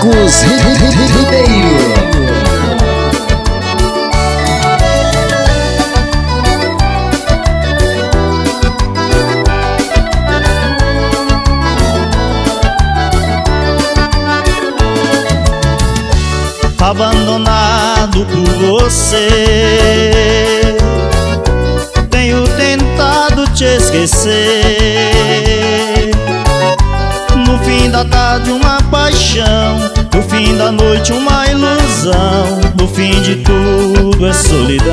Marcos Ribeiro. Abandonado por você, tenho tentado te esquecer. No fim da tarde uma paixão, no fim da noite uma ilusão, no fim de tudo é solidão.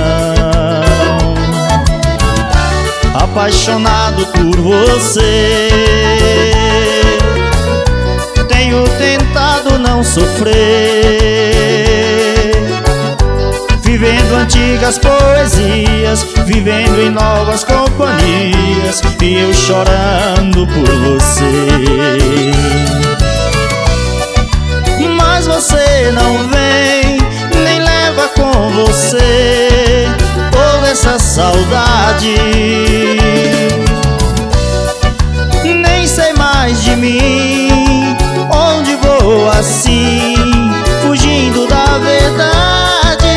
Apaixonado por você, tenho tentado não sofrer, vivendo antigas poesias, vivendo em novas companhias, e eu chorando por você. Mas você não vem, nem leva com você toda essa saudade. Nem sei mais de mim, onde vou assim, fugindo da verdade.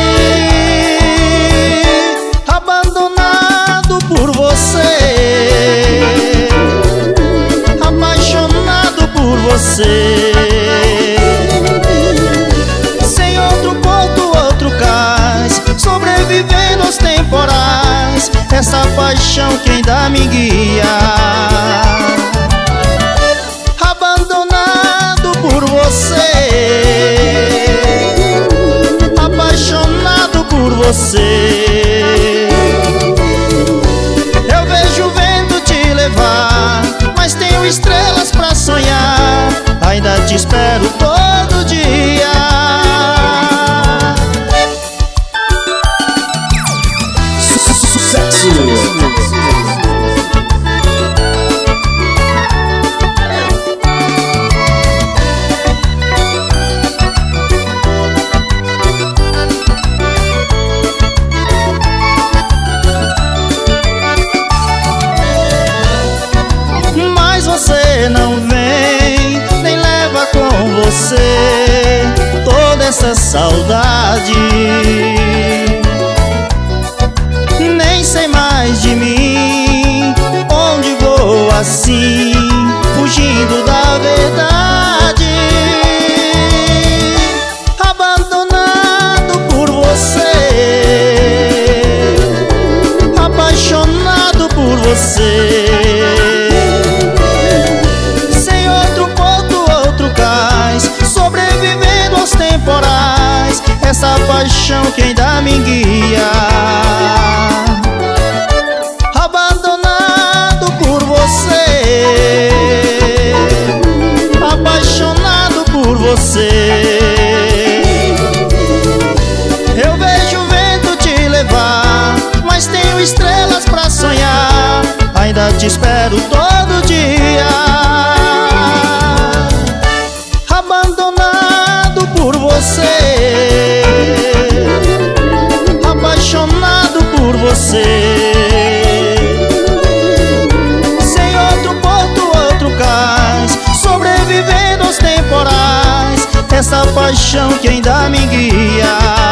Abandonado por você, apaixonado por você, sem outro ponto, outro cais, sobrevivendo aos temporais, essa paixão que ainda me guia. Abandonado por você, apaixonado por você, eu vejo o vento te levar, mas tenho estrelas pra sonhar, ainda te espero todo dia. Sucesso! Você não vem, nem leva com você toda essa saudade. Nem sei mais de mim, onde vou assim, fugindo da verdade. Abandonado por você, apaixonado por você, sobrevivendo aos temporais, essa paixão que ainda me guia. Abandonado por você, apaixonado por você, eu vejo o vento te levar, mas tenho estrelas pra sonhar, ainda te espero todo dia. Abandonado por você, apaixonado por você, sem outro porto, outro cais, sobrevivendo aos temporais, essa paixão que ainda me guia.